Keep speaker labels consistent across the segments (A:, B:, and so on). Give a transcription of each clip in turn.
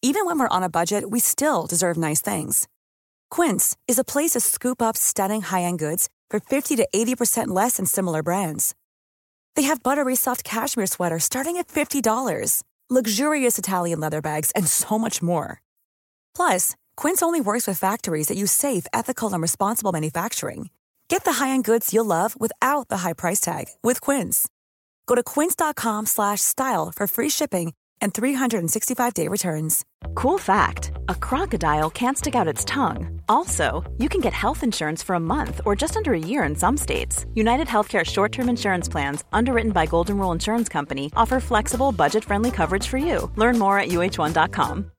A: Even when we're on a budget, we still deserve nice things. Quince is a place to scoop up stunning high-end goods for 50 to 80% less than similar brands. They have buttery soft cashmere sweaters starting at $50, luxurious Italian leather bags, and so much more. Plus, Quince only works with factories that use safe, ethical, and responsible manufacturing. Get the high-end goods you'll love without the high price tag with Quince. Go to quince.com/style for free shipping and 365-day returns.
B: Cool fact, a crocodile can't stick out its tongue. Also, you can get health insurance for a month or just under a year in some states. United Healthcare short-term insurance plans, underwritten by Golden Rule Insurance Company, offer flexible, budget-friendly coverage for you. Learn more at uh1.com.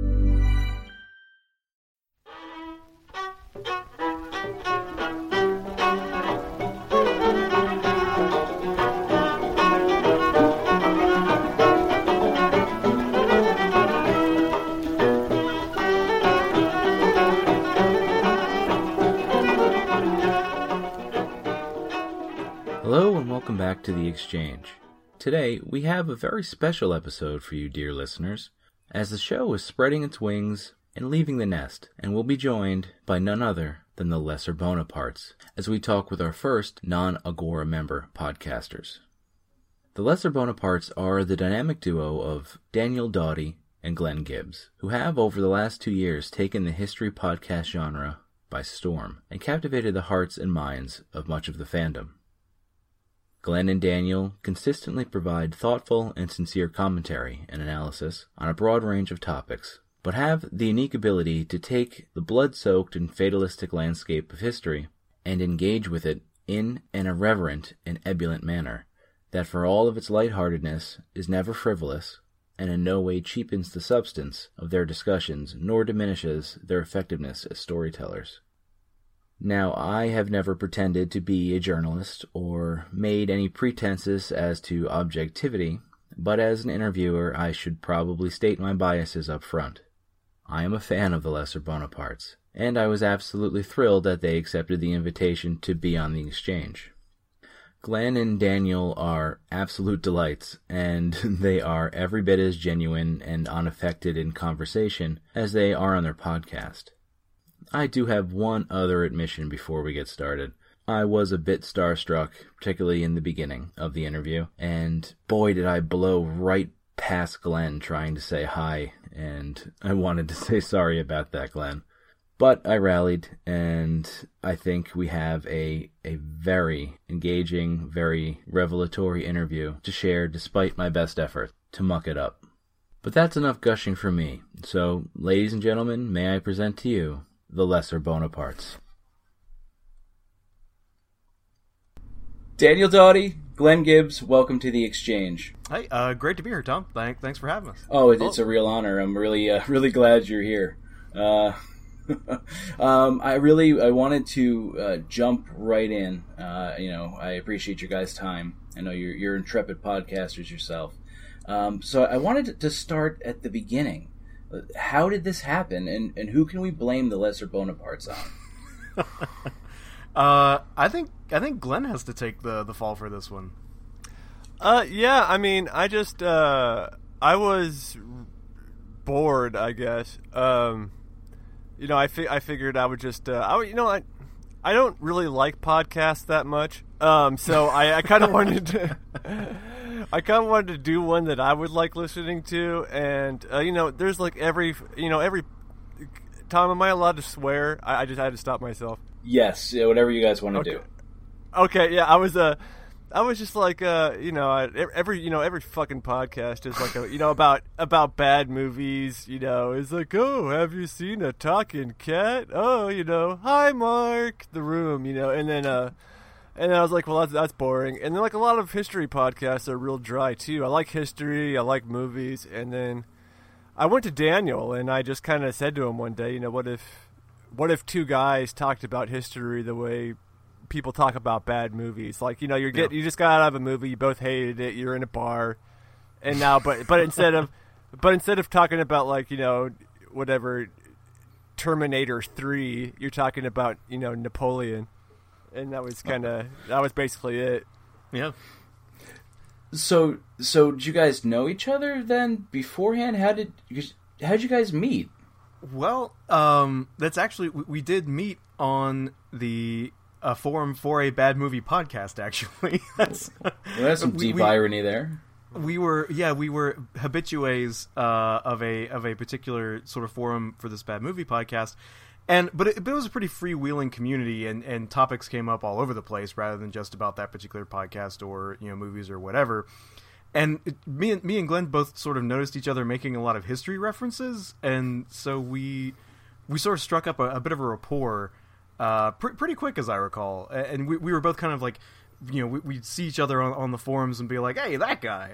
C: Hello and welcome back to The Exchange. Today, we have a very special episode for you, dear listeners, as the show is spreading its wings and leaving the nest, and we'll be joined by none other than the Lesser Bonapartes, as we talk with our first non-Agora member podcasters. The Lesser Bonapartes are the dynamic duo of Daniel Doughty and Glenn Gibbs, who have, over the last 2 years, taken the history podcast genre by storm and captivated the hearts and minds of much of the fandom. Glenn and Daniel consistently provide thoughtful and sincere commentary and analysis on a broad range of topics, but have the unique ability to take the blood-soaked and fatalistic landscape of history and engage with it in an irreverent and ebullient manner that, for all of its lightheartedness, is never frivolous and in no way cheapens the substance of their discussions nor diminishes their effectiveness as storytellers. Now, I have never pretended to be a journalist or made any pretenses as to objectivity, but as an interviewer I should probably state my biases up front. I am a fan of the Lesser Bonapartes, and I was absolutely thrilled that they accepted the invitation to be on The Exchange. Glenn and Daniel are absolute delights, and they are every bit as genuine and unaffected in conversation as they are on their podcast. I do have one other admission before we get started. I was a bit starstruck, particularly in the beginning of the interview, and boy did I blow right past Glenn trying to say hi, and I wanted to say sorry about that, Glenn. But I rallied, and I think we have a very engaging, very revelatory interview to share despite my best effort to muck it up. But that's enough gushing from me, so ladies and gentlemen, may I present to you the Lesser Bonapartes. Daniel Doughty, Glenn Gibbs, welcome to The Exchange.
D: Hey, great to be here, Tom. Thanks for having us.
C: Oh, it's a real honor. I'm really glad you're here. I wanted to jump right in. I appreciate your guys' time. I know you're intrepid podcasters yourself. So I wanted to start at the beginning. How did this happen, and who can we blame the Lesser Bonapartes on?
D: I think Glenn has to take the fall for this one. Yeah, I mean, I was bored, I guess. I figured I would just, I don't really like podcasts that much. So I kind of wanted to, do one that I would like listening to. And, there's like every, Tom, am I allowed to swear? I just had to stop myself.
C: Yes, whatever you guys want to do.
D: Okay, yeah, I was just like, every fucking podcast is like about bad movies, it's like, oh, have you seen a talking cat? Oh, hi, Mark, The Room, and then I was like, well, that's boring. And then like a lot of history podcasts are real dry too. I like history, I like movies, and then I went to Daniel and I just kind of said to him one day, what if two guys talked about history the way people talk about bad movies? Like, you just got out of a movie, you both hated it, you're in a bar, and now, but instead of talking about like, whatever, Terminator 3, you're talking about, Napoleon, and that was basically it.
C: Yeah. So did you guys know each other then beforehand? How did how'd you guys meet?
E: Well, that's actually, we did meet on the forum for a bad movie podcast, actually.
C: That's some deep irony there.
E: We were habitués of a particular sort of forum for this bad movie podcast, but it was a pretty freewheeling community, and topics came up all over the place rather than just about that particular podcast or movies or whatever. And me and Glenn both sort of noticed each other making a lot of history references, and so we sort of struck up a bit of a rapport pretty quick, as I recall. And we were both kind of like, we'd see each other on the forums and be like, hey, that guy.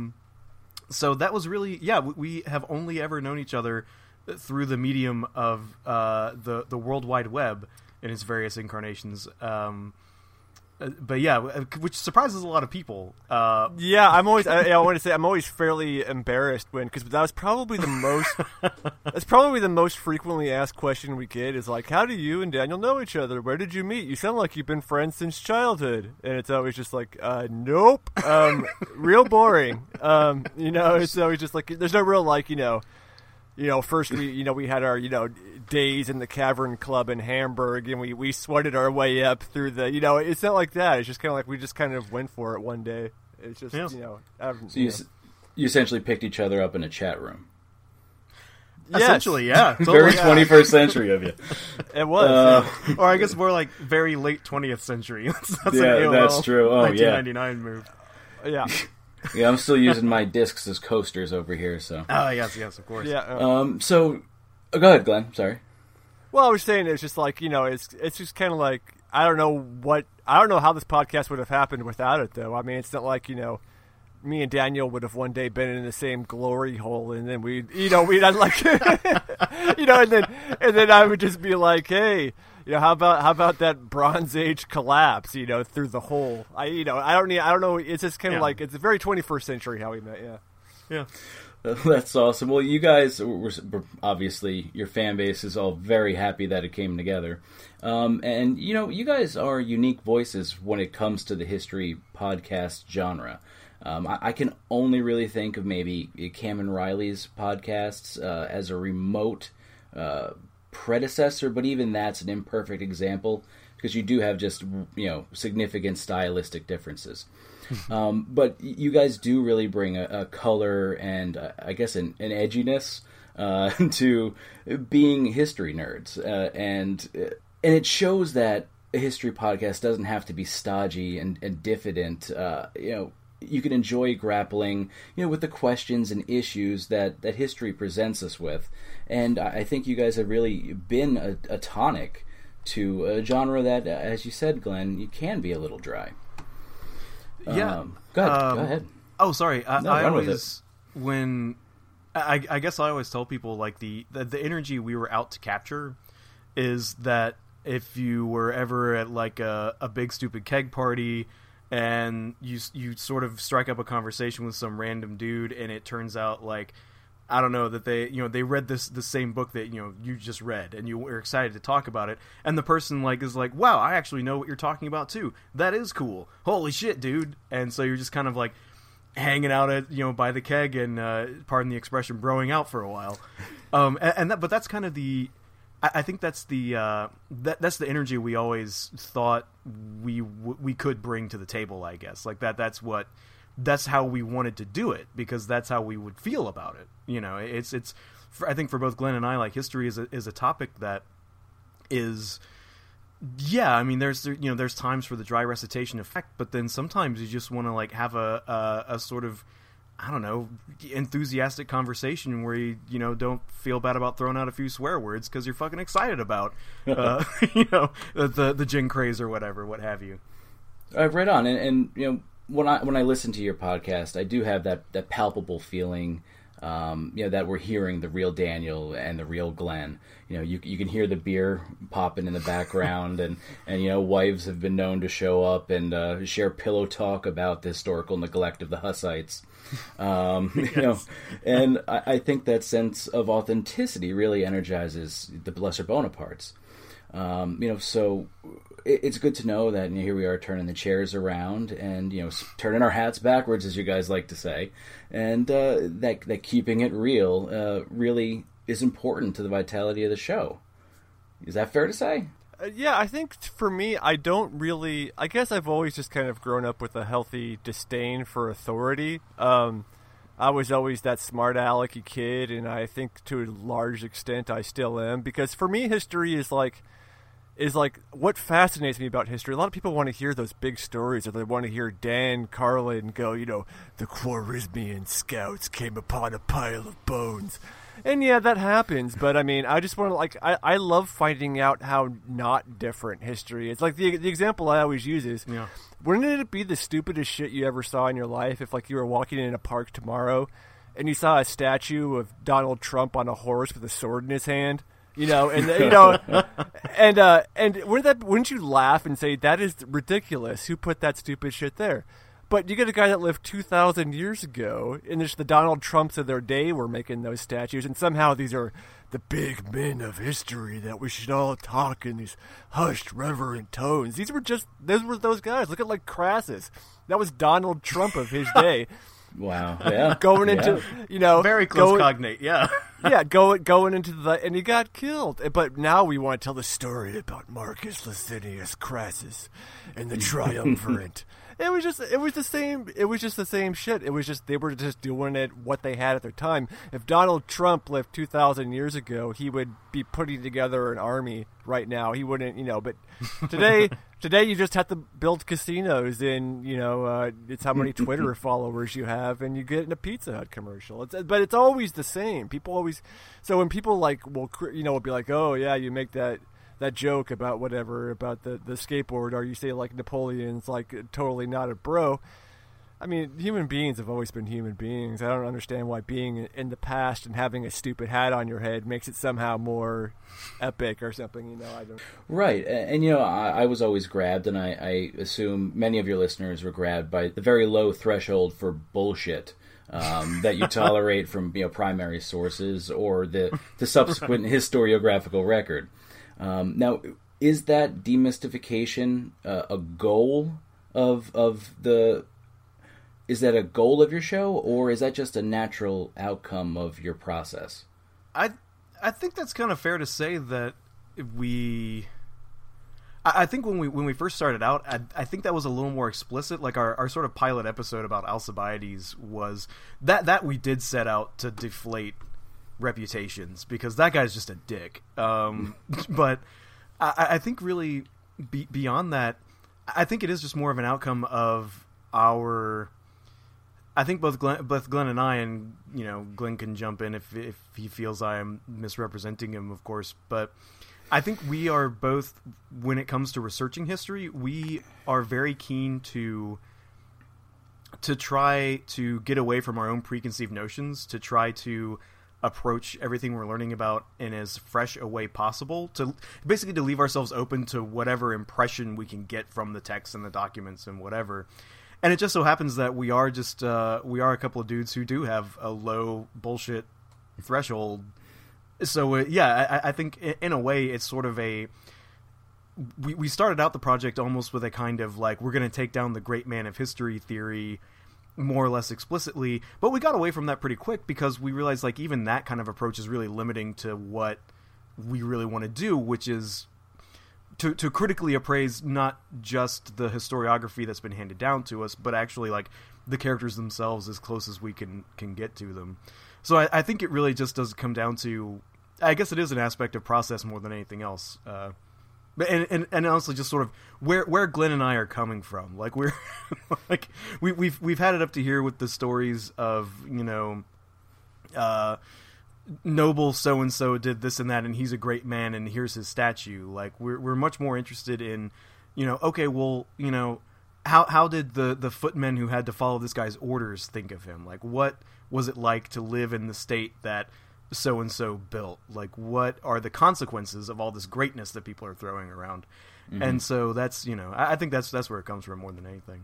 E: So that was really, we have only ever known each other through the medium of the World Wide Web in its various incarnations. But yeah, which surprises a lot of people.
D: Yeah, I want to say I'm always fairly embarrassed because that was probably the most that's probably the most frequently asked question we get is like, how do you and Daniel know each other? Where did you meet? You sound like you've been friends since childhood. And it's always just like, nope, real boring. It's always just like there's no real like first we had our days in the Cavern Club in Hamburg, and we sweated our way up through the it's not like that. It's just kind of like we just kind of went for it one day. It's just
C: you essentially picked each other up in a chat room.
D: Yes.
E: Essentially, yeah.
C: Very 21st century of you.
D: It was,
E: or I guess more like very late 20th century. That's
C: that's true. Oh,
E: 1999 move.
D: Yeah.
C: Yeah, I'm still using my discs as coasters over here. So.
E: Oh yes, of course.
D: Yeah.
C: So, go ahead, Glenn. Sorry.
D: Well, I was saying it's just like it's just kind of like I don't know how this podcast would have happened without it, though. I mean, it's not like me and Daniel would have one day been in the same glory hole, and then we'd like and then I would just be like, hey. How about that Bronze Age collapse? Through the hole. I don't know. It's just kind of like it's a very 21st century how we met.
E: Yeah.
C: That's awesome. Well, you guys were obviously your fan base is all very happy that it came together, and you guys are unique voices when it comes to the history podcast genre. I can only really think of maybe Cam and Riley's podcasts as a remote. Predecessor, but even that's an imperfect example because you do have just significant stylistic differences. But you guys do really bring a color and I guess an edginess to being history nerds, and it shows that a history podcast doesn't have to be stodgy and diffident. You can enjoy grappling, with the questions and issues that history presents us with. And I think you guys have really been a tonic to a genre that, as you said, Glenn, you can be a little dry.
E: Yeah.
C: Go ahead.
E: Oh, sorry. I
C: always,
E: I guess I always tell people, like, the energy we were out to capture is that if you were ever at, like, a big stupid keg party and you sort of strike up a conversation with some random dude, and it turns out like I don't know that they read the same book that you just read, and you were excited to talk about it, and the person is like, wow, I actually know what you're talking about too. That is cool. Holy shit, dude! And so you're just kind of like hanging out at by the keg and pardon the expression, broing out for a while. But that's kind of I think that's that's the energy we always thought we could bring to the table. I guess that's how we wanted to do it, because that's how we would feel about it. It's I think for both Glenn and I, like, history is a topic that is. Yeah, I mean, there's times for the dry recitation effect, but then sometimes you just want to like have a sort of, I don't know, enthusiastic conversation where you don't feel bad about throwing out a few swear words because you're fucking excited about the gin craze or whatever, what have you.
C: Right on, and when I listen to your podcast, I do have that palpable feeling. That we're hearing the real Daniel and the real Glenn. You can hear the beer popping in the background, and wives have been known to show up and share pillow talk about the historical neglect of the Hussites.
E: Yes.
C: And I think that sense of authenticity really energizes the Lesser Bonapartes. So it's good to know that here we are turning the chairs around and, turning our hats backwards, as you guys like to say, and that keeping it real really is important to the vitality of the show. Is that fair to say?
D: Yeah, I think for me, I guess I've always just kind of grown up with a healthy disdain for authority. I was always that smart alecky kid, and I think to a large extent I still am, because for me history is like what fascinates me about history. A lot of people want to hear those big stories, or they want to hear Dan Carlin go, the Khwarizmian scouts came upon a pile of bones. And yeah, that happens, but I mean, I just want to, I love finding out how not different history is. Like, the example I always use is, wouldn't it be the stupidest shit you ever saw in your life if, you were walking in a park tomorrow and you saw a statue of Donald Trump on a horse with a sword in his hand? And wouldn't you laugh and say, that is ridiculous? Who put that stupid shit there? But you get a guy that lived 2,000 years ago, and it's the Donald Trumps of their day were making those statues, and somehow these are the big men of history that we should all talk in these hushed, reverent tones. Those were those guys. Look at Crassus. That was Donald Trump of his day.
C: Wow. Yeah.
D: Going into,
E: very close cognate. Yeah.
D: Yeah. Going into and he got killed. But now we want to tell the story about Marcus Licinius Crassus and the triumvirate. It was just the same shit. It was just, they were just doing it what they had at their time. If Donald Trump lived 2,000 years ago, he would be putting together an army right now. He wouldn't, but today you just have to build casinos and, it's how many Twitter followers you have, and you get in a Pizza Hut commercial. But it's always the same. People always, so when people will be like, oh yeah, you make that joke about whatever, about the skateboard, or you say Napoleon's totally not a bro. I mean, human beings have always been human beings. I don't understand why being in the past and having a stupid hat on your head makes it somehow more epic or something, I don't.
C: Right. And, I was always grabbed, and I assume many of your listeners were grabbed by the very low threshold for bullshit that you tolerate from, primary sources or the subsequent historiographical record. Now, is that demystification a goal is that a goal of your show, or is that just a natural outcome of your process?
E: I think that's kind of fair to say that I think when we first started out, I think that was a little more explicit. Like our sort of pilot episode about Alcibiades was that we did set out to deflate reputations, because that guy's just a dick. But I think really beyond that, I think it is just more of an outcome of our. I think both Glenn and I, and Glenn can jump in if he feels I am misrepresenting him, of course. But I think we are both, when it comes to researching history, we are very keen to try to get away from our own preconceived notions, to try to approach everything we're learning about in as fresh a way possible, to basically to leave ourselves open to whatever impression we can get from the text and the documents and whatever. And it just so happens that we are a couple of dudes who do have a low bullshit threshold. So I think in a way it's sort of we started out the project almost with a kind of we're going to take down the great man of history theory more or less explicitly, but we got away from that pretty quick because we realized even that kind of approach is really limiting to what we really want to do, which is to critically appraise not just the historiography that's been handed down to us, but actually the characters themselves as close as we can get to them. So I think it really just does come down to, I guess it is an aspect of process more than anything else. And honestly, just sort of where Glenn and I are coming from. We're we've had it up to here with the stories of noble so and so did this and that, and he's a great man, and here's his statue. We're much more interested in okay, well, how did the footmen who had to follow this guy's orders think of him? What was it like to live in the state that so and so built? What are the consequences of all this greatness that people are throwing around? Mm-hmm. And so that's I think that's where it comes from more than anything.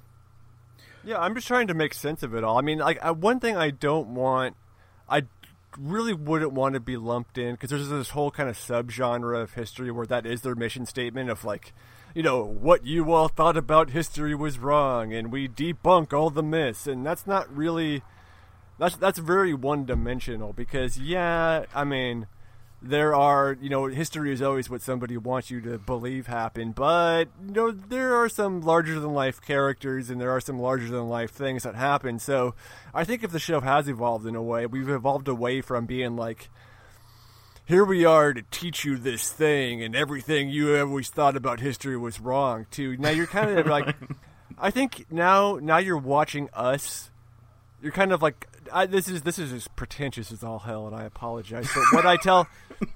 E: Yeah,
D: I'm just trying to make sense of it all. I mean, one thing I don't want, really wouldn't want to be lumped in, because there's this whole kind of subgenre of history where that is their mission statement of like, you know, what you all thought about history was wrong, and we debunk all the myths, and that's not really, that's very one-dimensional, because, yeah, I mean, there are, you know, history is always what somebody wants you to believe happened, but, you know, there are some larger-than-life characters, and there are some larger-than-life things that happen, so I think if the show has evolved in a way, we've evolved away from being like, here we are to teach you this thing, and everything you always thought about history was wrong, to now you're kind of like, I think now you're watching us, you're kind of like, this is as pretentious as all hell, and I apologize, but what I tell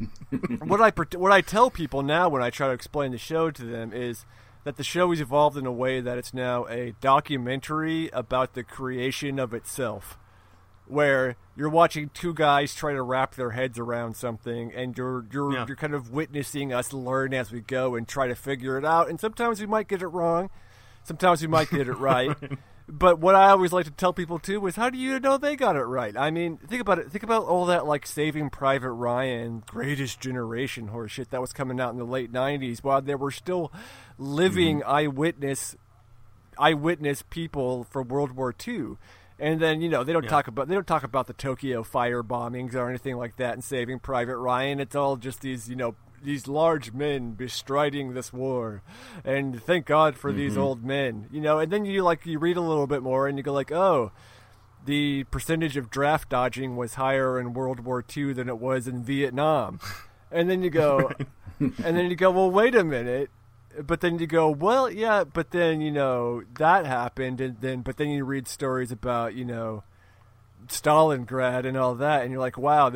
D: what I tell people now when I try to explain the show to them is that the show has evolved in a way that it's now a documentary about the creation of itself, where you're watching two guys try to wrap their heads around something, and you're kind of witnessing us learn as we go and try to figure it out. And sometimes we might get it wrong, sometimes we might get it right. But what I always like to tell people too is, how do you know they got it right? I mean, think about it. Think about all that like Saving Private Ryan, Greatest Generation horseshit that was coming out in the late '90s, while there were still living eyewitness people for World War II. And then, you know, they don't talk about the Tokyo fire bombings or anything like that in Saving Private Ryan. It's all just these, you know, these large men bestriding this war, and thank God for these old men, you know. And then you read a little bit more and you go like, oh, the percentage of draft dodging was higher in World War II than it was in Vietnam. And then you go, well, wait a minute. But then you go, well, yeah, but then, you know, that happened, but then you read stories about, you know, Stalingrad and all that, and you're like, wow,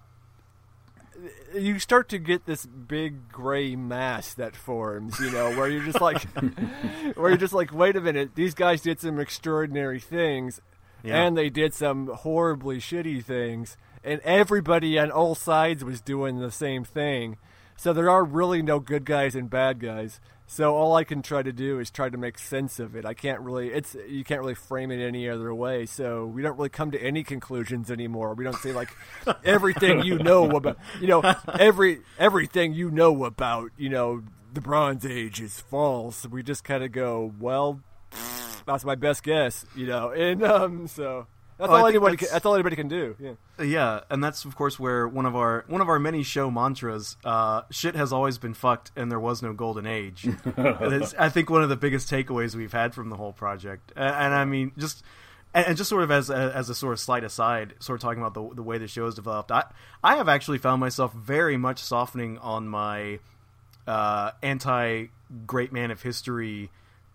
D: you start to get this big gray mass that forms, you know, where you're just like, wait a minute, these guys did some extraordinary things, and they did some horribly shitty things, and everybody on all sides was doing the same thing. So there are really no good guys and bad guys. So all I can try to do is try to make sense of it. You can't really frame it any other way. So we don't really come to any conclusions anymore. We don't say like everything you know about, you know, everything you know about, you know, the Bronze Age is false. We just kind of go, well, that's my best guess, you know. And so that's all anybody can do. Yeah.
E: Yeah, and that's of course where one of our many show mantras, shit has always been fucked and there was no golden age. It's, I think, one of the biggest takeaways we've had from the whole project. And I mean, just sort of as a sort of slight aside, sort of talking about the way the show has developed, I have actually found myself very much softening on my anti great man of history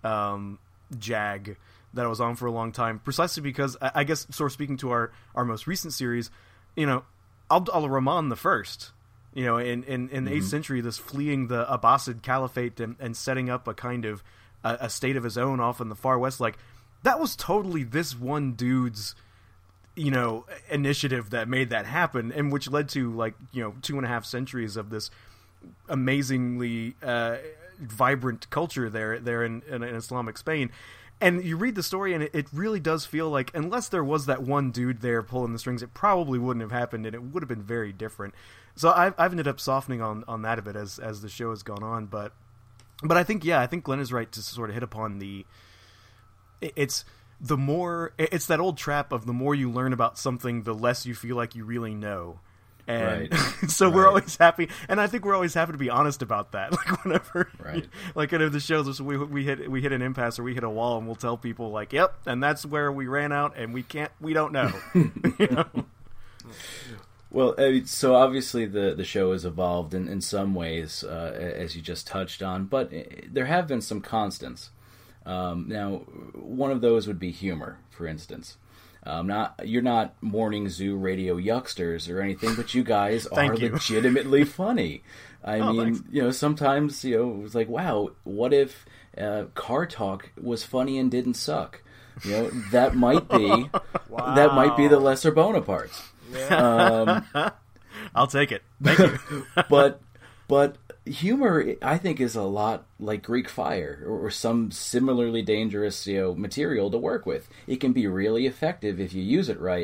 E: jag that I was on for a long time, precisely because I guess, sort of speaking to our most recent series, you know, Abd al-Rahman the First, you know, in the 8th century, this fleeing the Abbasid Caliphate and setting up a kind of a state of his own off in the far west, like, that was totally this one dude's, you know, initiative that made that happen, and which led to, like, you know, 2.5 centuries of this amazingly vibrant culture there in Islamic Spain. And you read the story, and it really does feel like, unless there was that one dude there pulling the strings, it probably wouldn't have happened, and it would have been very different. So I've ended up softening on that a bit as the show has gone on. But I think Glenn is right to sort of hit upon it's that old trap of the more you learn about something, the less you feel like you really know. And
C: right.
E: So we're always happy, and I think we're always happy to be honest about that. Like whenever, like kind of the shows, we hit an impasse or we hit a wall, and we'll tell people like, "Yep," and that's where we ran out, and we don't know. You know?
C: Well, so obviously the show has evolved in some ways, as you just touched on, but there have been some constants. Now, one of those would be humor, for instance. You're not morning zoo radio yucksters or anything, but you guys are legitimately funny. I mean, thanks. You know, sometimes, you know, it was like, wow, what if Car Talk was funny and didn't suck? You know, that might be that might be the lesser Bonapartes. Yeah.
E: I'll take it. Thank you.
C: But humor, I think, is a lot like Greek fire or some similarly dangerous, you know, material to work with. It can be really effective if you use it right,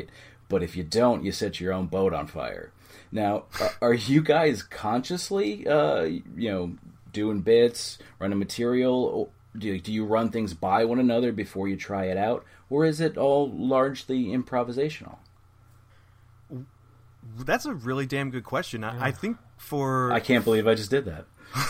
C: but if you don't, you set your own boat on fire. Now, are you guys consciously, doing bits, running material? Do you run things by one another before you try it out? Or is it all largely improvisational?
E: That's a really damn good question. I think for...
C: I can't believe I just did that.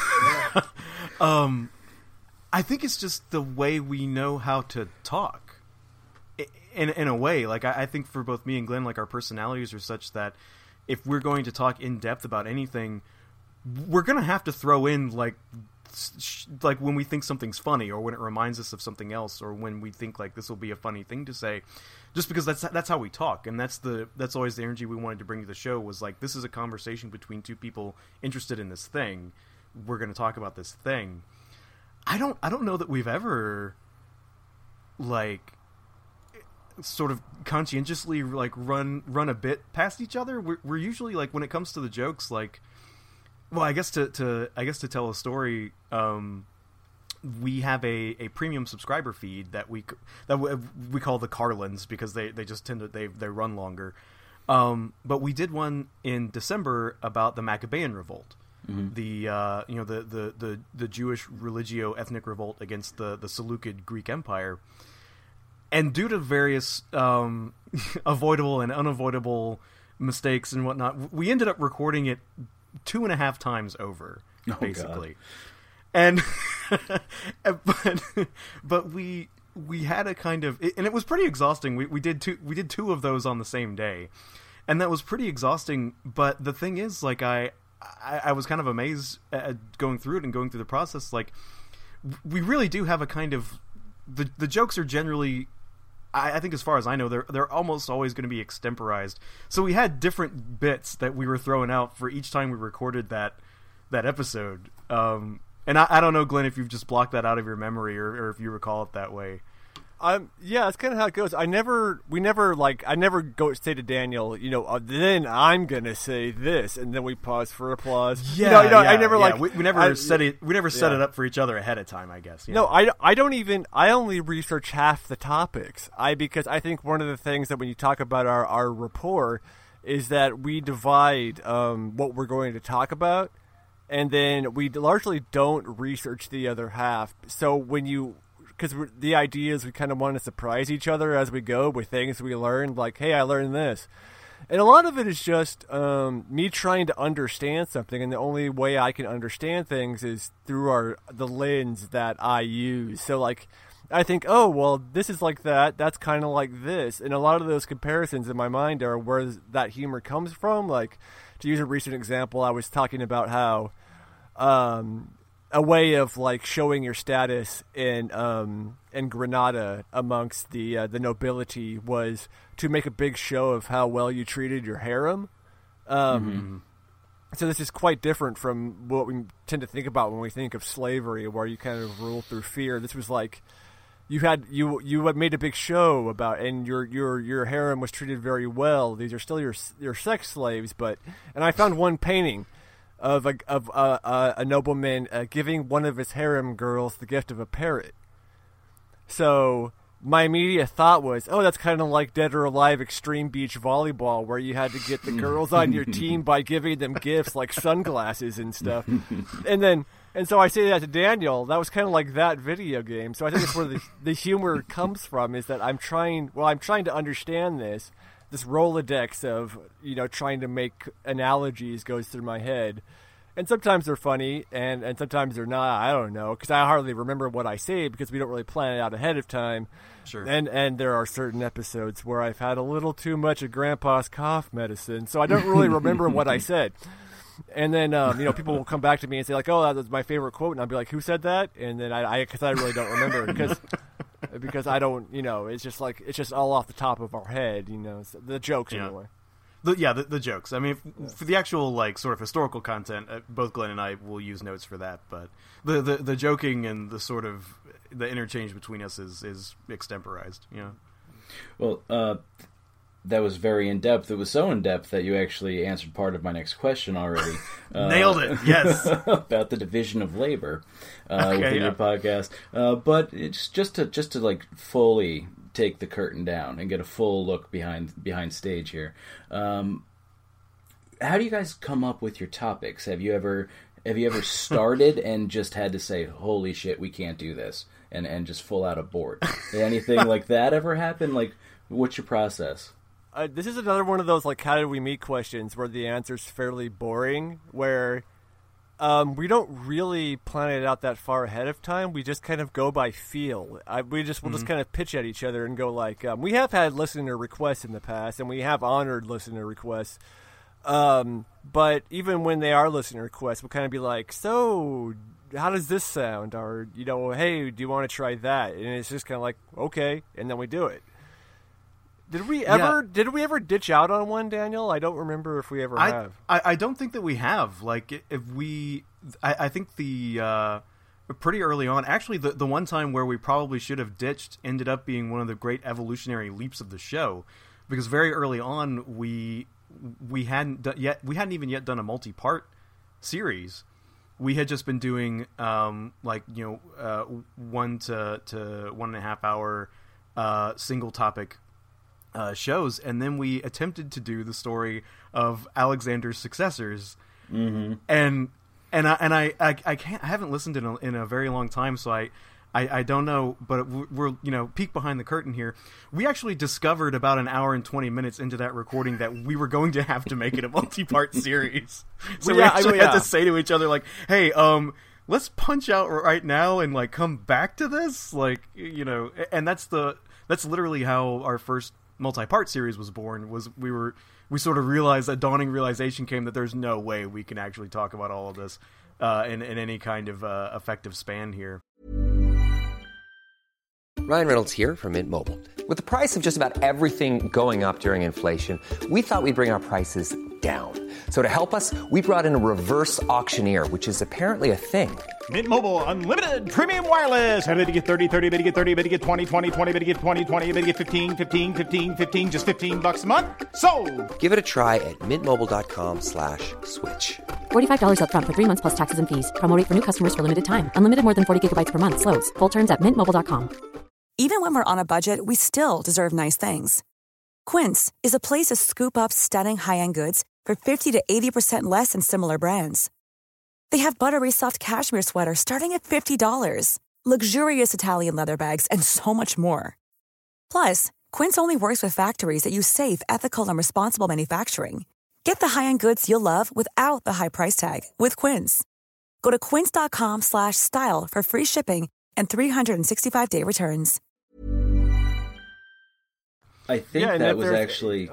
E: I think it's just the way we know how to talk. In a way, like I think for both me and Glenn, like our personalities are such that if we're going to talk in depth about anything, we're going to have to throw in like when we think something's funny, or when it reminds us of something else, or when we think like this will be a funny thing to say, just because that's how we talk, and that's always the energy we wanted to bring to the show. Was like, this is a conversation between two people interested in this thing. We're going to talk about this thing. I don't know that we've ever like sort of conscientiously like run a bit past each other. We're usually like, when it comes to the jokes, like, well, I guess to tell a story, we have a premium subscriber feed that we call the Carlins, because they just tend to they run longer. But we did one in December about the Maccabean Revolt. Mm-hmm. The Jewish religio ethnic revolt against the Seleucid Greek Empire, and due to various avoidable and unavoidable mistakes and whatnot, we ended up recording it 2.5 times over, basically. And but we had a kind of, and it was pretty exhausting. We did two of those on the same day, and that was pretty exhausting. But the thing is, like, I was kind of amazed at going through it and going through the process. Like, we really do have a kind of, the jokes are generally, I think as far as I know, they're almost always going to be extemporized. So we had different bits that we were throwing out for each time we recorded that episode. And I don't know, Glenn, if you've just blocked that out of your memory or if you recall it that way.
D: Yeah, that's kind of how it goes. I never go say to Daniel, then I'm gonna say this, and then we pause for applause.
E: Yeah,
D: I never
E: we never set it up for each other ahead of time, I guess.
D: No, I don't even. I only research half the topics. Because I think one of the things that when you talk about our rapport is that we divide what we're going to talk about, and then we largely don't research the other half. So because the idea is we kind of want to surprise each other as we go with things we learned, like, hey, I learned this. And a lot of it is just me trying to understand something, and the only way I can understand things is through the lens that I use. So, like, I think, oh, well, this is like that, that's kind of like this. And a lot of those comparisons in my mind are where that humor comes from. Like, to use a recent example, I was talking about how a way of like showing your status in Granada amongst the nobility was to make a big show of how well you treated your harem. So this is quite different from what we tend to think about when we think of slavery, where you kind of rule through fear. This was like you had made a big show about, and your harem was treated very well. These are still your sex slaves, and I found one painting of a nobleman giving one of his harem girls the gift of a parrot. So my immediate thought was, oh, that's kind of like Dead or Alive Extreme Beach Volleyball, where you had to get the girls on your team by giving them gifts like sunglasses and stuff. And so I say that to Daniel, that was kind of like that video game. So I think that's where the humor comes from, is that I'm trying to understand this Rolodex of, trying to make analogies goes through my head. And sometimes they're funny, and sometimes they're not. I don't know, because I hardly remember what I say because we don't really plan it out ahead of time.
E: Sure.
D: And there are certain episodes where I've had a little too much of Grandpa's cough medicine, so I don't really remember what I said. And then, people will come back to me and say, like, oh, that was my favorite quote, and I'll be like, who said that? And then because I really don't remember, because I don't, it's just all off the top of our head, the jokes anyway.
E: The jokes. I mean, for the actual, like, sort of historical content, both Glenn and I will use notes for that, but the joking and the sort of the interchange between us is extemporized,
C: Well, that was very in-depth. It was so in-depth that you actually answered part of my next question already.
E: Nailed it, yes.
C: About the division of labor within your podcast. But it's just to like fully take the curtain down and get a full look behind stage here. How do you guys come up with your topics? Have you ever started and just had to say, holy shit, we can't do this, and just full out of board? Did anything like that ever happen? Like, what's your process?
D: This is another one of those, like, how did we meet questions where the answer's fairly boring, where we don't really plan it out that far ahead of time. We just kind of go by feel. We'll just kind of pitch at each other and go like, we have had listener requests in the past, and we have honored listener requests. But even when they are listener requests, we'll kind of be like, so how does this sound? Or, hey, do you want to try that? And it's just kind of like, okay, and then we do it. Did we ever ditch out on one, Daniel? I don't remember if we ever have.
E: I don't think that we have. Like, I think the pretty early on, actually, the one time where we probably should have ditched ended up being one of the great evolutionary leaps of the show, because very early on we hadn't even yet done a multi-part series. We had just been doing 1 to 1.5 hour single topic shows, and then we attempted to do the story of Alexander's successors, and I haven't listened in a very long time, so I don't know, but we're peek behind the curtain here. We actually discovered about an hour and 20 minutes into that recording that we were going to have to make it a multi-part series. So we actually had to say to each other, like, hey, let's punch out right now and like come back to this, like, and that's literally how our first multi-part series was born. We sort of realized, a dawning realization came that there's no way we can actually talk about all of this in any kind of effective span here.
F: Ryan Reynolds here from Mint Mobile. With the price of just about everything going up during inflation, we thought we'd bring our prices down. So to help us, we brought in a reverse auctioneer, which is apparently a thing.
G: Mint Mobile Unlimited Premium Wireless. How to get 30, 30, bit to get 30, bit to get 20, 20, 20, bit to get 20, 20, bit to get 15, 15, 15, 15, just $15 a month? Sold!
F: Give it a try at mintmobile.com/switch.
H: $45 up front for 3 months plus taxes and fees. Promo rate for new customers for limited time. Unlimited more than 40 gigabytes per month. Slows full terms at mintmobile.com.
A: Even when we're on a budget, we still deserve nice things. Quince is a place to scoop up stunning high-end goods for 50 to 80% less than similar brands. They have buttery soft cashmere sweaters starting at $50, luxurious Italian leather bags, and so much more. Plus, Quince only works with factories that use safe, ethical, and responsible manufacturing. Get the high-end goods you'll love without the high price tag with Quince. Go to quince.com/style for free shipping and 365-day returns.
C: I think that was actually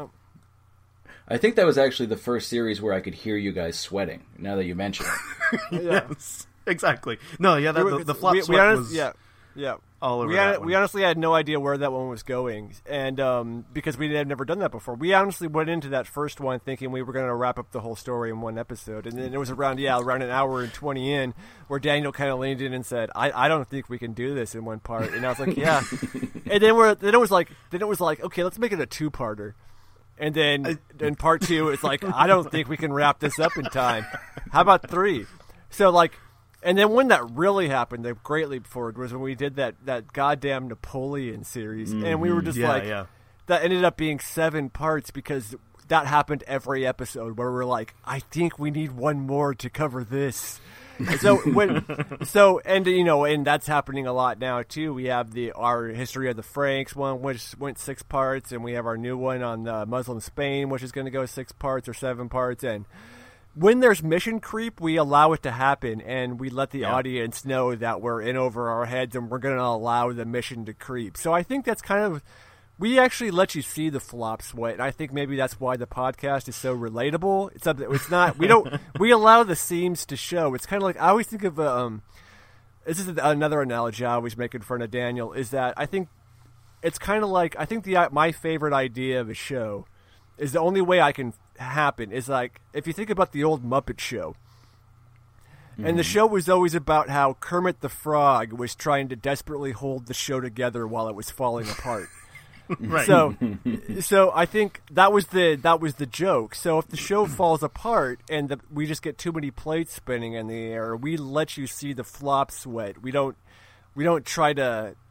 C: the first series where I could hear you guys sweating, now that you mention it.
E: Yes, exactly. No, yeah, the flop sweat was all over that one.
D: We honestly had no idea where that one was going, and because we had never done that before. We honestly went into that first one thinking we were going to wrap up the whole story in one episode, and then it was around an hour and 20 in where Daniel kind of leaned in and said, I don't think we can do this in one part, and I was like, yeah. And then it was like, okay, let's make it a two-parter. And then in part 2, it's like, I don't think we can wrap this up in time. How about 3? So, like, and then when that really happened, the Great Leap Forward, was when we did that goddamn Napoleon series. Mm-hmm. And we were just that ended up being 7 parts because that happened every episode where we're like, I think we need one more to cover this. And that's happening a lot now too. We have our history of the Franks one, which went 6 parts, and we have our new one on Muslim Spain, which is going to go 6 parts or 7 parts. And when there's mission creep, we allow it to happen, and we let the audience know that we're in over our heads, and we're going to allow the mission to creep. So I think that's kind of, we actually let you see the flop sweat, and I think maybe that's why the podcast is so relatable. It's not we allow the seams to show. It's kind of like, I always think of this is another analogy I always make in front of Daniel, is that I think it's kind of like, I think my favorite idea of a show is the only way I can happen is like, if you think about the old Muppet Show, and the show was always about how Kermit the Frog was trying to desperately hold the show together while it was falling apart.
E: Right.
D: So I think that was the joke. So if the show falls apart and we just get too many plates spinning in the air, we let you see the flop sweat. We don't try to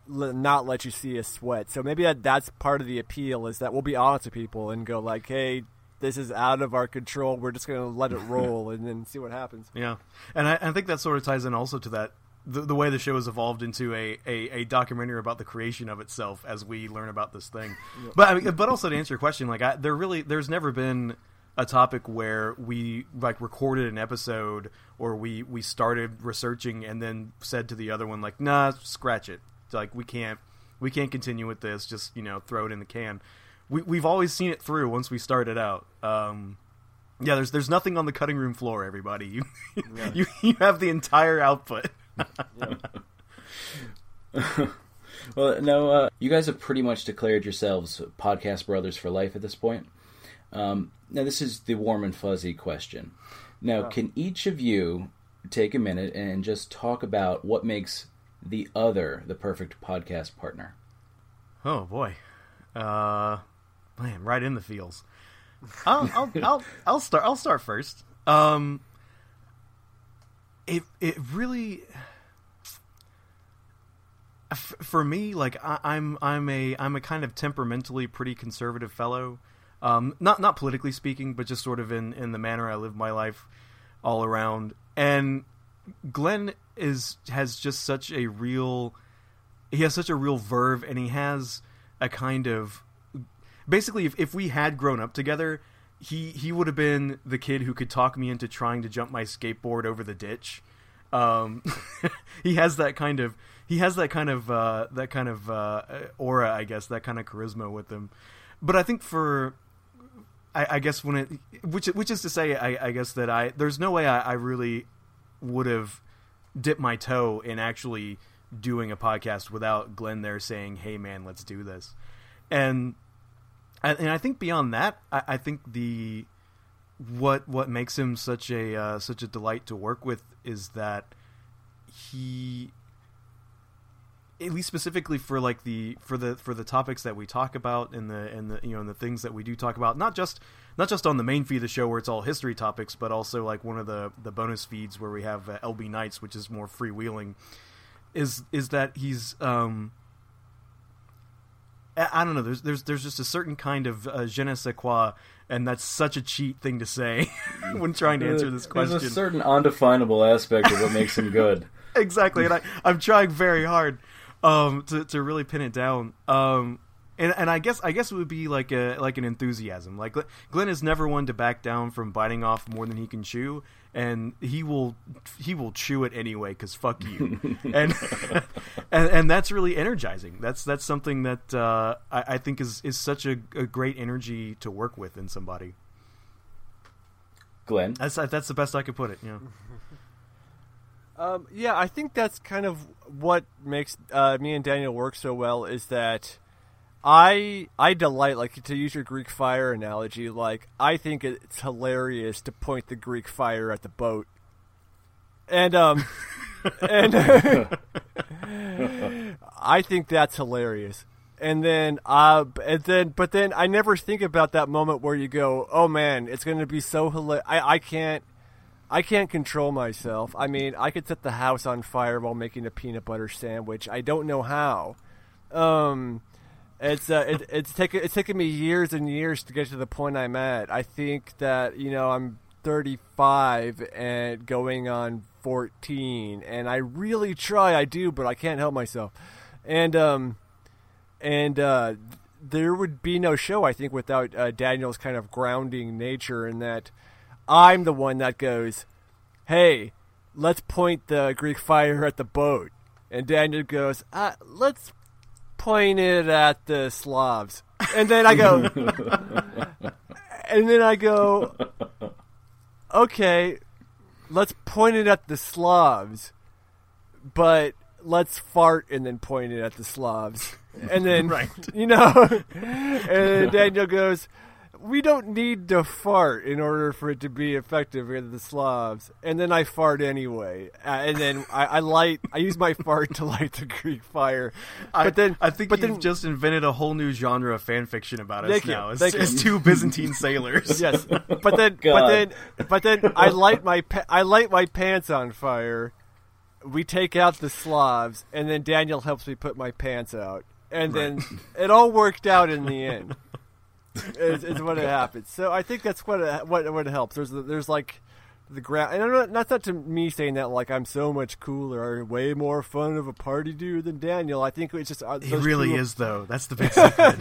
D: not let you see a sweat. So maybe that's part of the appeal, is that we'll be honest with people and go like, hey, this is out of our control. We're just going to let it roll and then see what happens.
E: Yeah. And I think that sort of ties in also to that, the way the show has evolved into a documentary about the creation of itself as we learn about this thing. Yeah. But also to answer your question, like there's never been a topic where we like recorded an episode or we started researching and then said to the other one like, nah, scratch it. Like we can't continue with this. Just, throw it in the can. We've always seen it through once we started out. Yeah, there's nothing on the cutting room floor, everybody. You have the entire output.
C: Well, no, you guys have pretty much declared yourselves podcast brothers for life at this point. Now, this is the warm and fuzzy question. Now, can each of you take a minute and just talk about what makes the other the perfect podcast partner?
E: Oh boy, man, right in the feels. I'll start first. It really, for me, like I'm a kind of temperamentally pretty conservative fellow. Not politically speaking, but just sort of in the manner I live my life all around. And Glenn has just such a real verve, and he has a kind of, basically if we had grown up together, he would have been the kid who could talk me into trying to jump my skateboard over the ditch. He has that kind of aura, I guess, that kind of charisma with him. But I think I guess which is to say, I guess that there's no way I really would have dipped my toe in actually doing a podcast without Glenn there saying, "Hey man, let's do this." And I think beyond that, I think what makes him such a delight to work with is that he, at least specifically for like for the topics that we talk about and the things that we do talk about, not just on the main feed of the show where it's all history topics, but also like one of the bonus feeds where we have LB Nights, which is more freewheeling, is that he's I don't know. There's just a certain kind of je ne sais quoi, and that's such a cheat thing to say when trying to answer this question.
C: There's a certain undefinable aspect of what makes him good.
E: Exactly, and I'm trying very hard to really pin it down. And I guess it would be like an enthusiasm. Like Glenn is never one to back down from biting off more than he can chew, and he will chew it anyway because fuck you. and that's really energizing. That's something that I think is such a great energy to work with in somebody.
C: Glenn,
E: that's the best I could put it. Yeah.
D: Yeah, I think that's kind of what makes me and Daniel work so well, is that I delight, like, to use your Greek fire analogy, like, I think it's hilarious to point the Greek fire at the boat. And I think that's hilarious. But then I never think about that moment where you go, oh man, it's going to be so hilarious. I can't control myself. I mean, I could set the house on fire while making a peanut butter sandwich. I don't know how. It's taken me years and years to get to the point I'm at. I think that, I'm 35 and going on 14, and I really try. I do, but I can't help myself. And there would be no show, I think, without Daniel's kind of grounding nature, in that I'm the one that goes, hey, let's point the Greek fire at the boat. And Daniel goes, let's point it at the Slavs. And then I go, okay, let's point it at the Slavs, but let's fart and then point it at the Slavs. And then,
E: right.
D: And then Daniel goes, we don't need to fart in order for it to be effective with the Slavs. And then I fart anyway. And then I use my fart to light the Greek fire.
E: I think you've just invented a whole new genre of fan fiction about us now. It's two Byzantine sailors.
D: Yes. But then I light my pants on fire. we take out the Slavs, and then Daniel helps me put my pants out. And then it all worked out in the end. Is what it happens. So I think that's what helps. There's like the ground, and I'm not to me saying that like I'm so much cooler or way more fun of a party dude than Daniel. I think it's just
E: he really is though. That's the big secret.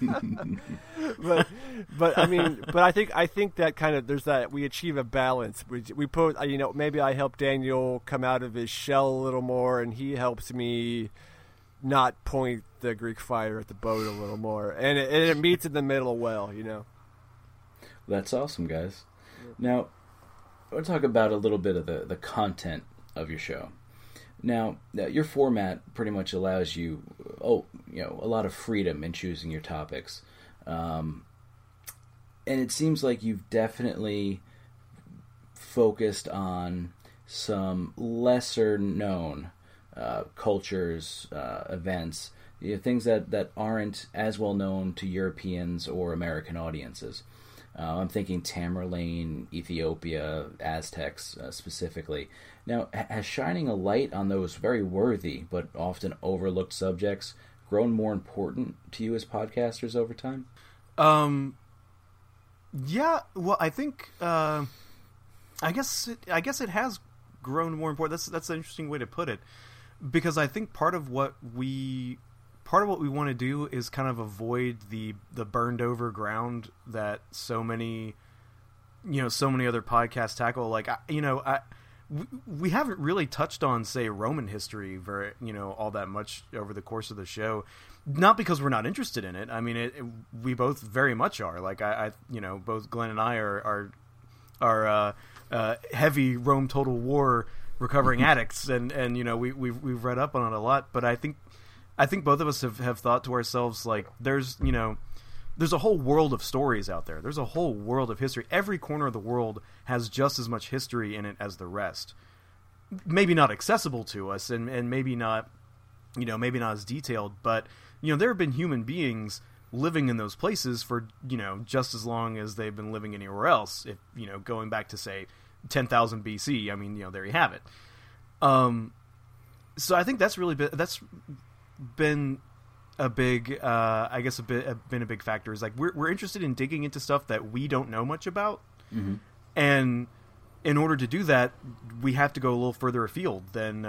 D: but I think that kind of there's that we achieve a balance. We put maybe I help Daniel come out of his shell a little more, and he helps me not point the Greek fire at the boat a little more, and it meets in the middle well.
C: That's awesome, guys. Now, we'll talk about a little bit of the content of your show. Now, your format pretty much allows you, a lot of freedom in choosing your topics. And it seems like you've definitely focused on some lesser known cultures, events, things that aren't as well known to Europeans or American audiences. I'm thinking Tamerlane, Ethiopia, Aztecs specifically. Now, has shining a light on those very worthy but often overlooked subjects grown more important to you as podcasters over time?
E: Yeah. Well, I think I guess it has grown more important. That's an interesting way to put it, because I think part of what we want to do is kind of avoid the burned over ground that so many other podcasts tackle. Like, we haven't really touched on, say, Roman history very, all that much over the course of the show. Not because we're not interested in it. I mean, we both very much are. Like, I both Glenn and I are heavy Rome Total War recovering addicts, and we've read up on it a lot. But I think both of us have thought to ourselves, like, there's a whole world of stories out there. There's a whole world of history. Every corner of the world has just as much history in it as the rest. Maybe not accessible to us, and maybe not as detailed, but there have been human beings living in those places for just as long as they've been living anywhere else. If going back to, say, 10,000 BC, I mean, there you have it. So I think that's been a big, been a big factor. Is like we're interested in digging into stuff that we don't know much about, and in order to do that, we have to go a little further afield than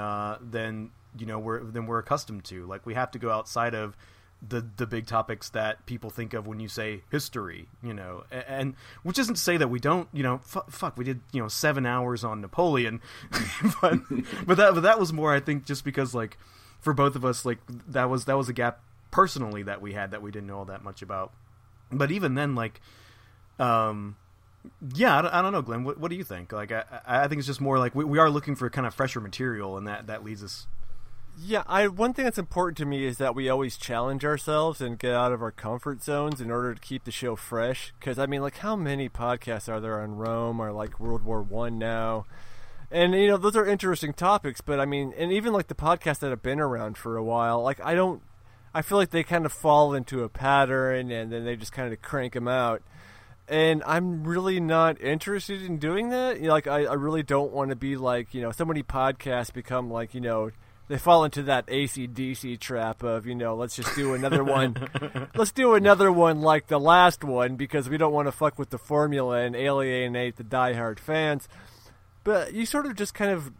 E: we're accustomed to. Like, we have to go outside of the big topics that people think of when you say history, and which isn't to say that we don't, we did 7 hours on Napoleon, but that was more, I think, just because, like, for both of us, like, that was a gap personally that we had that we didn't know all that much about. But even then, like, I don't know, Glenn, what do you think? Like, I think it's just more like we are looking for kind of fresher material, and that leads us.
D: Yeah, one thing that's important to me is that we always challenge ourselves and get out of our comfort zones in order to keep the show fresh. Because, I mean, like, how many podcasts are there on Rome or, like, World War I now? And, those are interesting topics, but, I mean, and even, like, the podcasts that have been around for a while, like, I feel like they kind of fall into a pattern, and then they just kind of crank them out. And I'm really not interested in doing that. Like, I really don't want to be like, so many podcasts become like, they fall into that AC/DC trap of, let's just do another one. Let's do another one like the last one because we don't want to fuck with the formula and alienate the diehard fans. But you sort of just kind of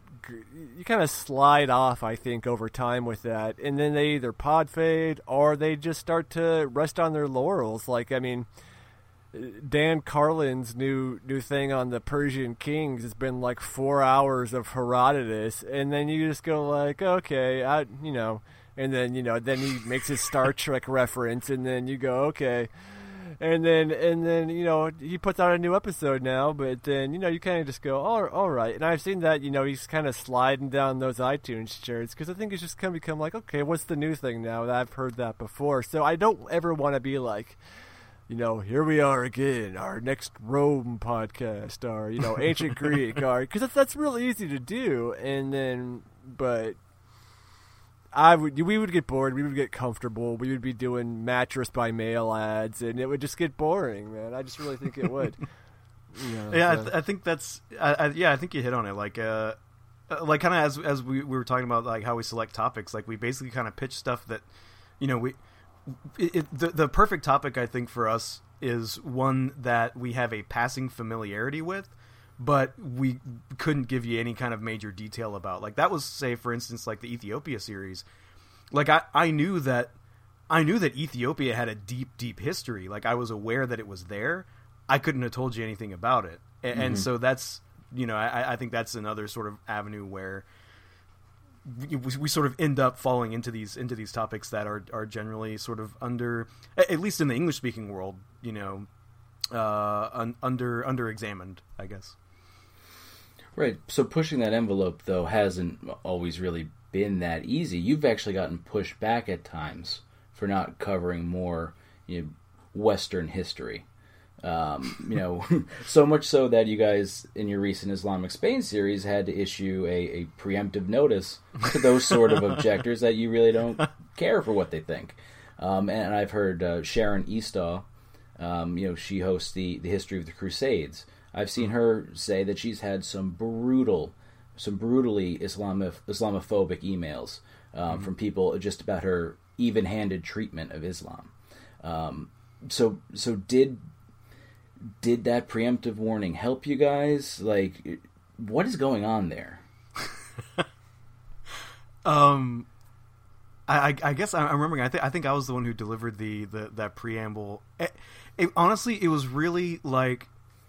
D: slide off, I think, over time with that. And then they either pod fade or they just start to rest on their laurels. Like, I mean, Dan Carlin's new thing on the Persian Kings has been like 4 hours of Herodotus, and then you just go like, okay, and then then he makes his Star Trek reference, and then you go, okay, and then he puts out a new episode now, but then you kind of just go, all right, and I've seen that he's kind of sliding down those iTunes charts because I think it's just kind of become like, okay, what's the new thing now? I've heard that before, so I don't ever want to be like, here we are again, our next Rome podcast, our, ancient Greek, because that's real easy to do. And then, but we would get bored, we would get comfortable, we would be doing mattress by mail ads, and it would just get boring, man. I just really think it would.
E: I think that's, I think you hit on it. Like, like kind of as we were talking about like how we select topics, like we basically kind of pitch stuff that, you know, the perfect topic I think for us is one that we have a passing familiarity with, but we couldn't give you any kind of major detail about. Like that was, say, for instance, like the Ethiopia series. Like I knew that Ethiopia had a deep history. Like I was aware that it was there. I couldn't have told you anything about it. And so that's, you know, I think that's another sort of avenue where we sort of end up falling into these topics that are generally sort of under, at least in the English speaking world, you know, under examined, I guess.
C: Right. So pushing that envelope though hasn't always really been that easy. You've actually gotten pushed back at times for not covering more, you know, Western history. You know, so much so that you guys in your recent Islamic Spain series had to issue a preemptive notice to those sort of objectors that you really don't care for what they think. And I've heard Sharon Eastaugh, you know, she hosts the History of the Crusades. I've seen her say that she's had some brutally Islamophobic emails from people just about her even-handed treatment of Islam. So did that preemptive warning help you guys? Like, what is going on there?
E: I guess I'm remembering. I think I was the one who delivered that preamble. Honestly, it was really like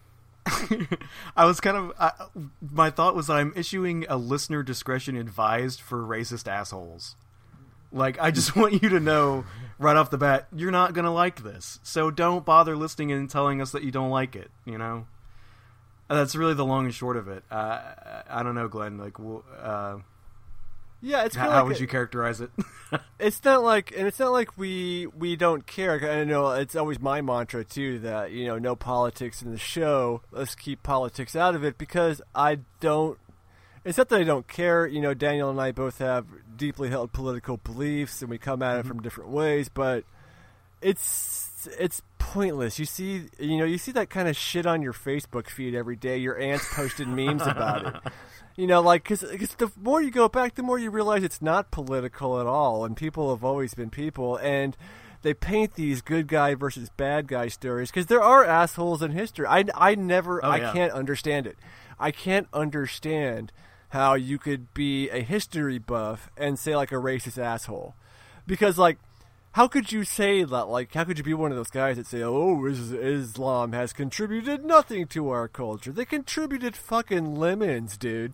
E: I was kind of. My thought was that I'm issuing a listener discretion advised for racist assholes. Like, I just want you to know right off the bat, you're not going to like this. So don't bother listening and telling us that you don't like it, you know? And that's really the long and short of it. I don't know, Glenn. Like,
D: yeah, it's
E: how would you characterize it?
D: It's not like we don't care. I know it's always my mantra, too, that, you know, no politics in the show. Let's keep politics out of it, because I don't... It's not that I don't care. You know, Daniel and I both have deeply held political beliefs, and we come at it from different ways. But it's pointless. You see that kind of shit on your Facebook feed every day. Your aunt's posting memes about it. You know, like because the more you go back, the more you realize it's not political at all, and people have always been people, and they paint these good guy versus bad guy stories because there are assholes in history. I can't understand it. I can't understand how you could be a history buff and say, like, a racist asshole. Because, like, how could you say that? Like, how could you be one of those guys that say, oh, Islam has contributed nothing to our culture? They contributed fucking lemons, dude.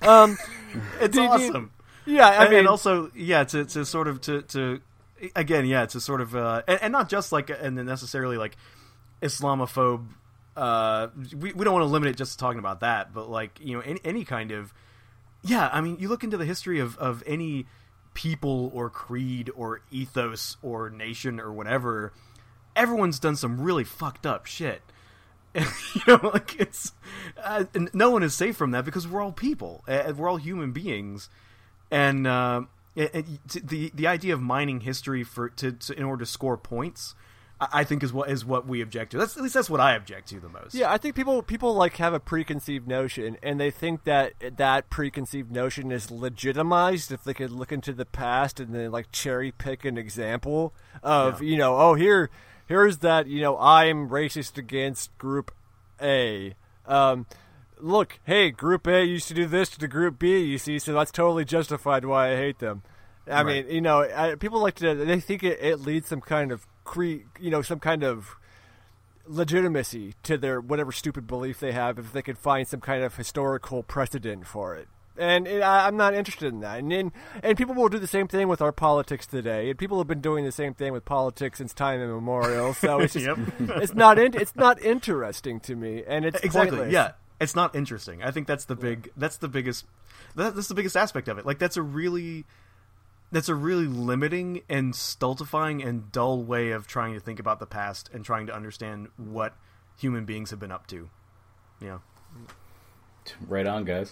E: It's awesome.
D: Yeah, I mean...
E: And also, yeah, to sort of, again, yeah, to sort of, and not just, like, and necessarily, like, Islamophobe... we don't want to limit it just to talking about that, but like, you know, any kind of, yeah, I mean, you look into the history of any people or creed or ethos or nation or whatever, everyone's done some really fucked up shit. And, you know, like it's, no one is safe from that because we're all people, we're all human beings, and the idea of mining history in order to score points, I think is what we object to. At least that's what I object to the most.
D: Yeah, I think people like have a preconceived notion, and they think that preconceived notion is legitimized if they could look into the past and then like cherry pick an example of you know, oh here's that, you know, I'm racist against Group A. Look, hey, Group A used to do this to Group B, you see, so that's totally justified why I hate them. I mean, you know, people like to, they think it leads some kind of some kind of legitimacy to their whatever stupid belief they have if they could find some kind of historical precedent for it. And I'm not interested in that. And people will do the same thing with our politics today. And people have been doing the same thing with politics since time immemorial. So it's just, it's not interesting to me, and it's
E: exactly
D: pointless.
E: Yeah. It's not interesting. I think that's the biggest aspect of it. Like that's a really limiting and stultifying and dull way of trying to think about the past and trying to understand what human beings have been up to. Yeah.
C: Right on, guys.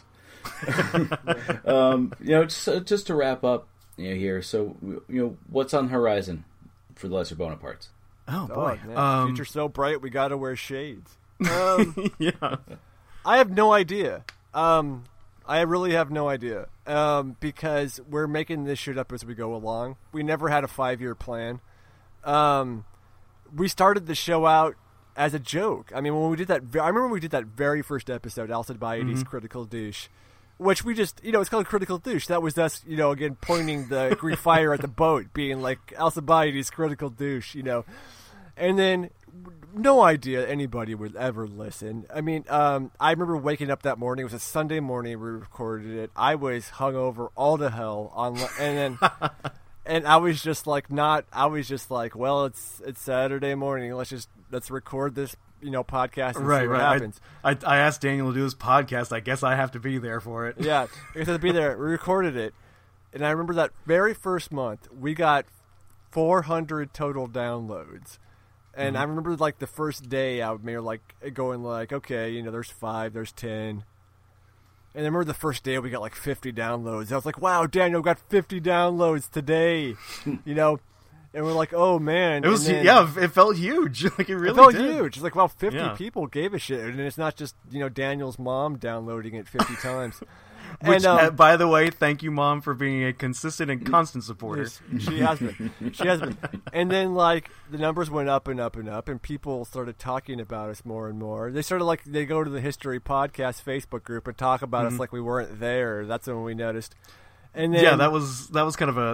C: You know, just to wrap up, you know, here. So, you know, what's on the horizon for the Lesser Bonapartes?
E: Oh boy,
D: man. Future's so bright we got to wear shades.
E: Yeah.
D: I have no idea. I really have no idea. Because we're making this shit up as we go along. We never had a 5-year plan. We started the show out as a joke. I mean, when we did that, I remember when we did that very first episode, Alcibiades Critical Douche, which we just, it's called Critical Douche. That was us, again, pointing the Greek fire at the boat, being like, Alcibiades Critical Douche, And then, no idea anybody would ever listen. I mean, I remember waking up that morning. It was a Sunday morning. We recorded it. I was hungover all to hell and then, and I was just like, well, it's Saturday morning. Let's record this, podcast and see what happens.
E: I asked Daniel to do this podcast. I guess I have to be there for it.
D: Yeah, I guess I have to be there. We recorded it, and I remember that very first month we got 400 total downloads. And I remember, the first day I was going, okay, there's 5, there's 10. And I remember the first day we got, 50 downloads. I was like, wow, Daniel got 50 downloads today, And we're like, oh, man.
E: It was, it felt huge. It really
D: felt
E: did.
D: huge. It's like, wow, 50 people gave a shit. And it's not just, Daniel's mom downloading it 50 times.
E: Which, by the way, thank you, Mom, for being a consistent and constant supporter.
D: Yes, she has been. And then, the numbers went up and up and up, and people started talking about us more and more. They started, they go to the History Podcast Facebook group and talk about us like we weren't there. That's when we noticed. And then,
E: that was kind of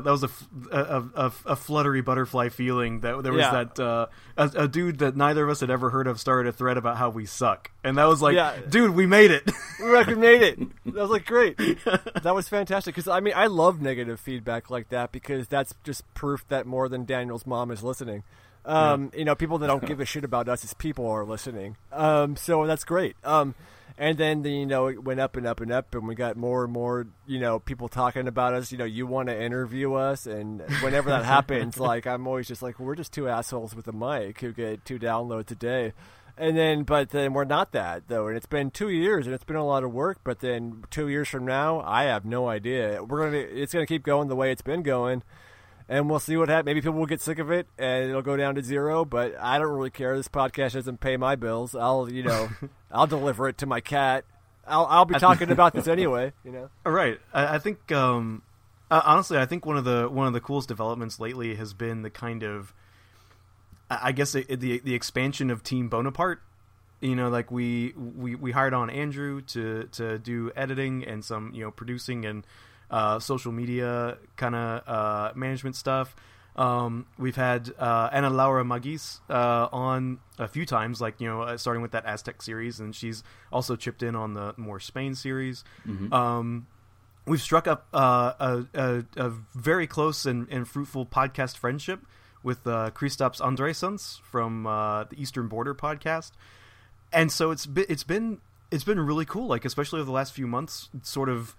E: a fluttery butterfly feeling that there was a dude that neither of us had ever heard of started a thread about how we suck, and that was dude, we made it.
D: We made it. That was great. That was fantastic because I love negative feedback like that because that's just proof that more than Daniel's mom is listening. People that don't give a shit about us as people are listening. So that's great. And then, it went up and up and up, and we got more and more, people talking about us. You want to interview us, and whenever that happens, I'm always just we're just two assholes with a mic who get 2 downloads a day. But then we're not that, though, and it's been 2 years, and it's been a lot of work, but then 2 years from now, I have no idea. It's going to keep going the way it's been going. And we'll see what happens. Maybe people will get sick of it, and it'll go down to 0. But I don't really care. This podcast doesn't pay my bills. I'll I'll deliver it to my cat. I'll be talking about this anyway.
E: All right. I think honestly, I think one of the coolest developments lately has been the kind of, I guess the expansion of Team Bonaparte. We hired on Andrew to do editing and some producing and social media kind of management stuff. We've had Ana Laura Magis on a few times, starting with that Aztec series, and she's also chipped in on the more Spain series. We've struck up a very close and fruitful podcast friendship with Kristaps Andrésons from the Eastern Border podcast, and so it's been really cool, especially over the last few months, sort of.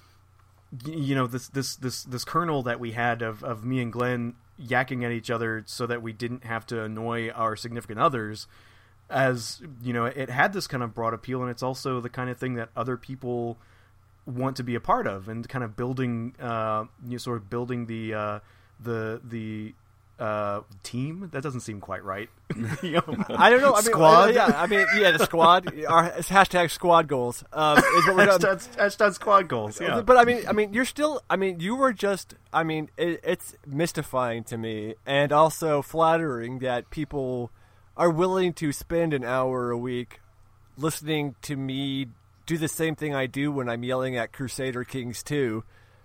E: This kernel that we had of me and Glenn yakking at each other so that we didn't have to annoy our significant others, as it had this kind of broad appeal, and it's also the kind of thing that other people want to be a part of, and kind of building building the team. That doesn't seem quite right.
D: I don't know.
E: Squad.
D: The squad. Our hashtag squad goals. Is what we're
E: hashtag squad goals. Yeah.
D: But you're still. You were just. It's mystifying to me, and also flattering that people are willing to spend an hour a week listening to me do the same thing I do when I'm yelling at Crusader Kings 2.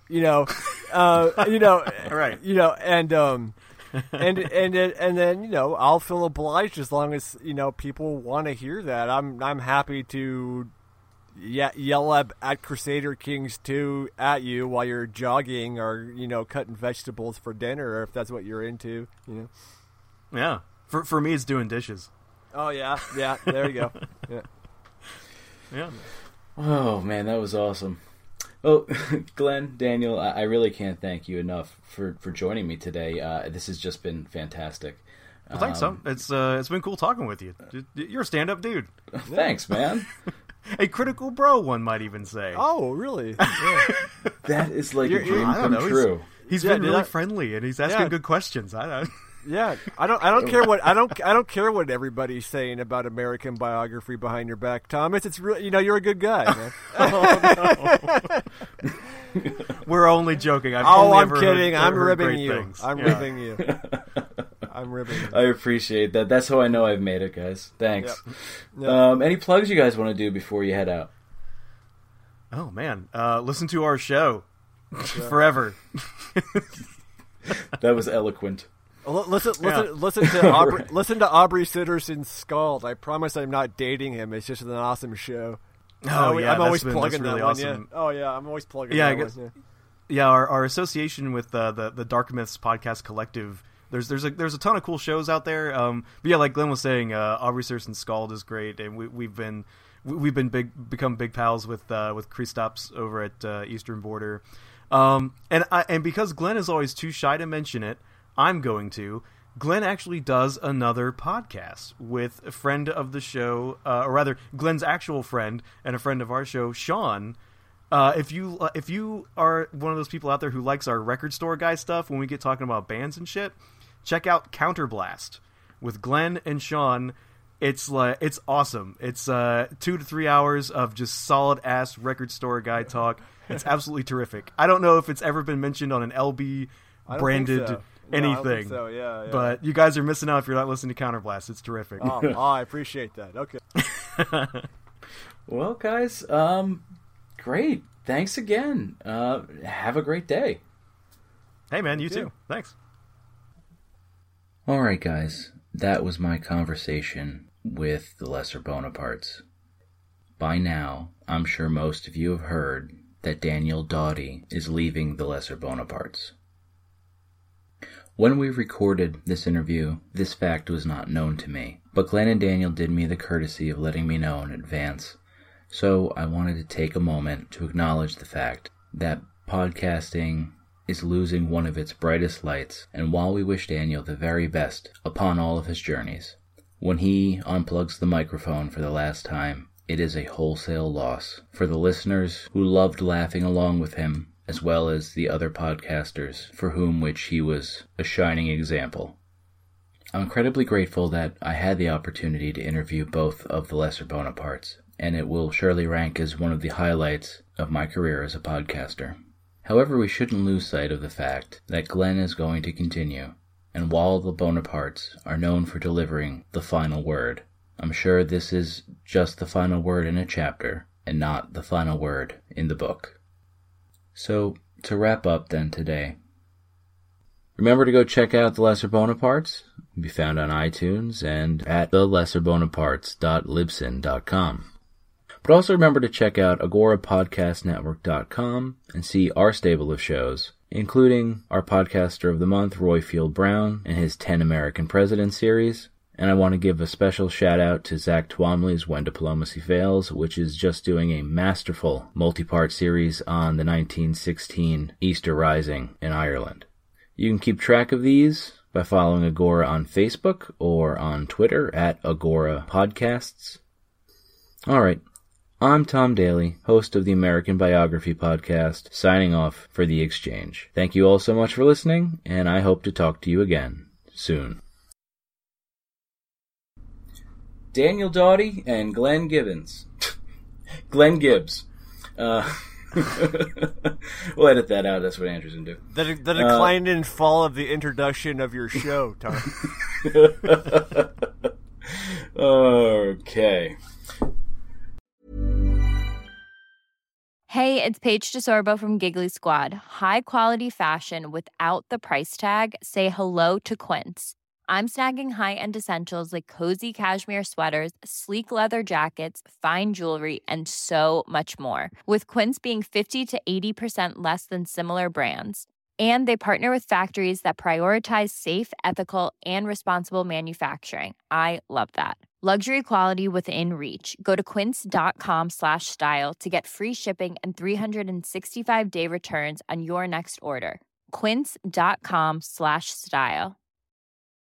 E: Right.
D: And then I'll feel obliged as long as people want to hear that. I'm happy to yell at Crusader Kings 2 at you while you're jogging or cutting vegetables for dinner, or if that's what you're into.
E: Yeah. For me, it's doing dishes.
D: Oh yeah. There you go.
E: Yeah.
C: Oh man, that was awesome. Well, Glenn, Daniel, I really can't thank you enough for joining me today. This has just been fantastic.
E: Well, thanks, son. It's been cool talking with you. You're a stand-up dude.
C: Thanks, man.
E: A critical bro, one might even say.
D: Oh, really? Yeah.
C: That is a dream come true.
E: He's been really friendly, and he's asking good questions.
D: Yeah, I don't care what I don't care what everybody's saying about American Biography behind your back, Thomas. It's really, you're a good guy, man.
E: We're only joking.
D: I'm kidding. I'm ribbing you. I'm ribbing you. I'm ribbing you.
C: I appreciate that. That's how I know I've made it, guys. Thanks.
D: Yep.
C: Any plugs you guys want to do before you head out?
E: Oh man, listen to our show forever.
C: That was eloquent.
D: Listen to Aubrey Sitterson's Scald. I promise I'm not dating him. It's just an awesome show.
E: Oh yeah,
D: I'm always plugging
E: really
D: that
E: awesome.
D: one. Yeah. Oh yeah, I'm always plugging.
E: Yeah,
D: that
E: I guess.
D: one.
E: Yeah, our association with the Dark Myths Podcast Collective. There's a ton of cool shows out there. But yeah, like Glenn was saying, Aubrey Sitterson's Scald is great, and we've become big pals with Kristaps over at Eastern Border. And because Glenn is always too shy to mention it, I'm going to. Glenn actually does another podcast with a friend of the show, or rather, Glenn's actual friend and a friend of our show, Sean. If you are one of those people out there who likes our record store guy stuff when we get talking about bands and shit, check out Counterblast with Glenn and Sean. It's awesome. It's 2 to 3 hours of just solid ass record store guy talk. It's absolutely terrific. I don't know if it's ever been mentioned on an LB branded anything.
D: I don't think so. Yeah.
E: But you guys are missing out if you're not listening to Counterblast. It's terrific.
D: Oh, I appreciate that. Okay.
C: Well, guys, great. Thanks again. Have a great day.
E: Hey, man, you too. Thanks.
C: All right, guys. That was my conversation with the Lesser Bonapartes. By now, I'm sure most of you have heard that Daniel Doughty is leaving the Lesser Bonapartes. When we recorded this interview, this fact was not known to me, but Glenn and Daniel did me the courtesy of letting me know in advance, so I wanted to take a moment to acknowledge the fact that podcasting is losing one of its brightest lights, and while we wish Daniel the very best upon all of his journeys, when he unplugs the microphone for the last time, it is a wholesale loss for the listeners who loved laughing along with him, as well as the other podcasters for whom which he was a shining example. I'm incredibly grateful that I had the opportunity to interview both of the Lesser Bonapartes, and it will surely rank as one of the highlights of my career as a podcaster. However, we shouldn't lose sight of the fact that Glenn is going to continue, and while the Bonapartes are known for delivering the final word, I'm sure this is just the final word in a chapter, and not the final word in the book. So, to wrap up then today, remember to go check out The Lesser Bonapartes. It can be found on iTunes and at thelesserbonapartes.libsyn.com. But also remember to check out agorapodcastnetwork.com and see our stable of shows, including our podcaster of the month, Roy Field Brown, and his 10 American Presidents series. And I want to give a special shout out to Zach Twomley's When Diplomacy Fails, which is just doing a masterful multi-part series on the 1916 Easter Rising in Ireland. You can keep track of these by following Agora on Facebook or on Twitter at Agora Podcasts. Alright, I'm Tom Daly, host of the American Biography Podcast, signing off for The Exchange. Thank you all so much for listening, and I hope to talk to you again soon. Daniel Doughty and Glenn Gibbons. Glenn Gibbs. We'll edit that out. That's what Andrew's going to do.
D: The decline and fall of the introduction of your show, Tom.
C: Okay.
I: Hey, it's Paige DeSorbo from Giggly Squad. High quality fashion without the price tag. Say hello to Quince. I'm snagging high-end essentials like cozy cashmere sweaters, sleek leather jackets, fine jewelry, and so much more. With Quince being 50 to 80% less than similar brands. And they partner with factories that prioritize safe, ethical, and responsible manufacturing. I love that. Luxury quality within reach. Go to quince.com/style to get free shipping and 365-day returns on your next order. Quince.com/style.